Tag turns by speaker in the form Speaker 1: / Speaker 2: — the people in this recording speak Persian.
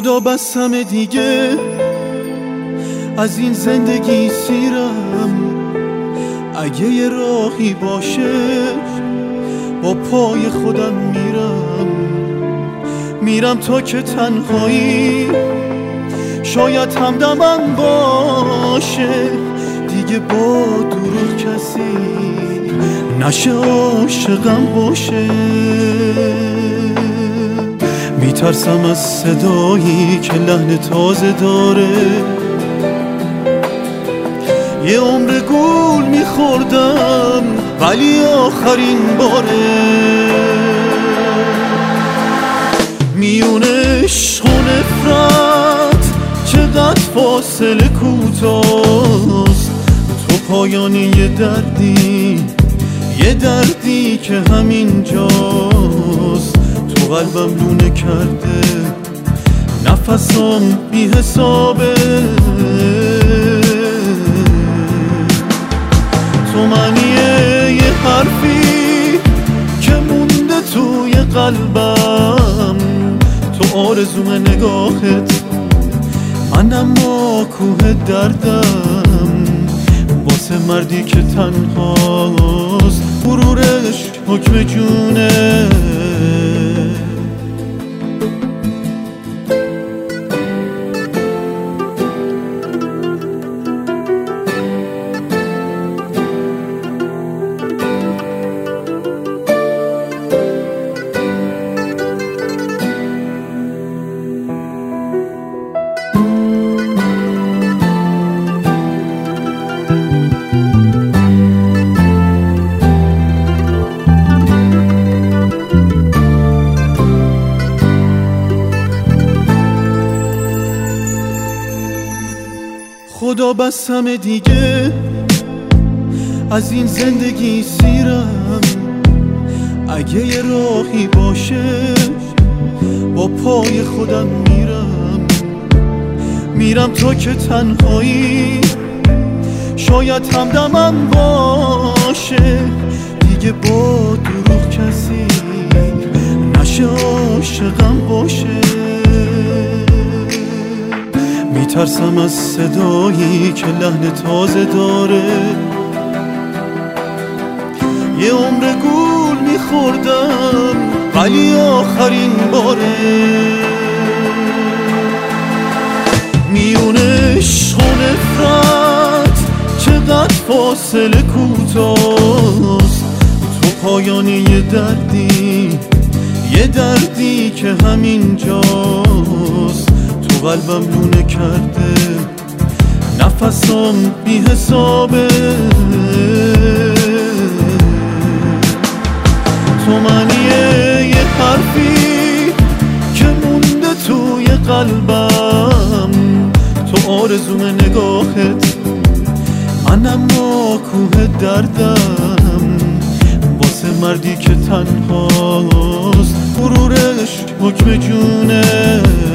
Speaker 1: خدا بسم دیگه از این زندگی سیرم، اگه یه راهی باشه با پای خودم میرم تا که تنهایی شاید همدمم باشه، دیگه با دروغ کسی نشه عاشقم باشه. میترسم از صدایی که لحن تازه داره، یه عمر گول میخوردم ولی آخرین باره. میون عشق و نفرت چقدر فاصله کوتاست، تو پایانی یه دردی که همین جاست. تو قلبم لونه کرده نفسام بی حسابه، تو معنیه یه حرفی که مونده توی قلبم، تو آرزوم نگاهت منم با کوه دردم، واسه مردی که تنهاست غرورش حکم جونه. خدا بسم دیگه از این زندگی سیرم، اگه یه راهی باشه با پای خودم میرم تا که تنهایی شاید همدمم باشه، دیگه با دروغ کسی نشه عاشقم باشه. میترسم از صدایی که لحن تازه داره، یه عمر گول میخوردم ولی آخرین باره. میون عشق و نفرت چقدر فاصله کوتاست، تو پایانی یه دردی که همین جاست. تو قلبم لونه کرده نفسام بی حسابه، تو معنیه یه حرفی که مونده توی قلبم، تو آرزوم نگاهت منم با کوه دردم، واسه مردی که تنهاست غرورش حکم جونه.